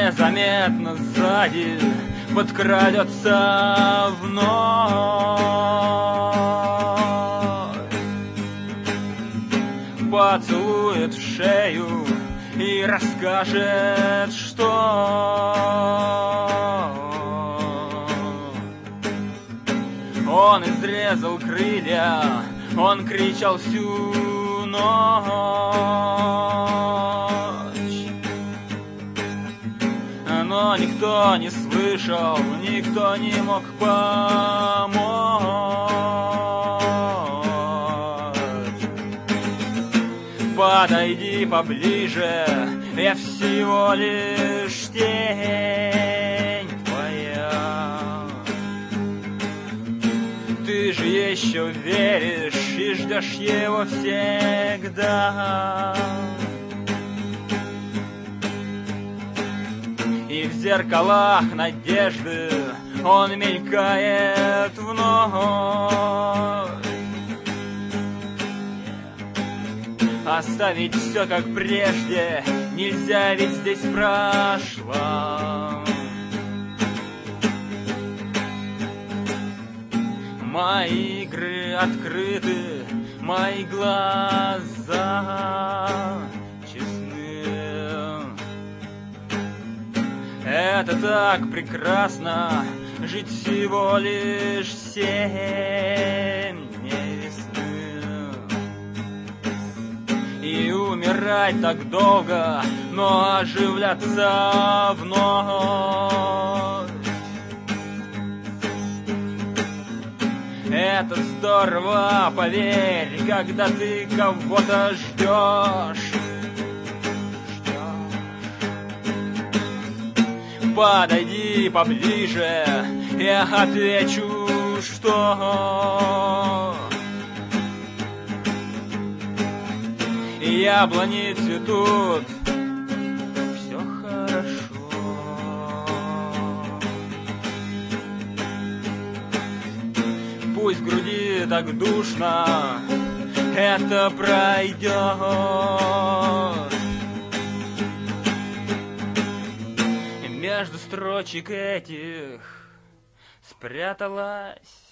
незаметно сзади подкрадется вновь, поцелует в шею и расскажет, что он изрезал крылья, он кричал всю ночь, но никто не слышал, никто не мог помочь. Подойди поближе, я всего лишь тень твоя. Ты же еще веришь и ждешь его всегда. И в зеркалах надежды он мелькает вновь. Оставить все как прежде нельзя, ведь здесь прошло. Мои игры открыты, мои глаза честны. Это так прекрасно, жить всего лишь 7 дней весны. И умирать так долго, но оживляться вновь. Это здорово, поверь, когда ты кого-то ждешь. Подойди поближе, я отвечу, что яблони цветут, все хорошо. Пусть в груди так душно, это пройдет. Между строчек этих спряталась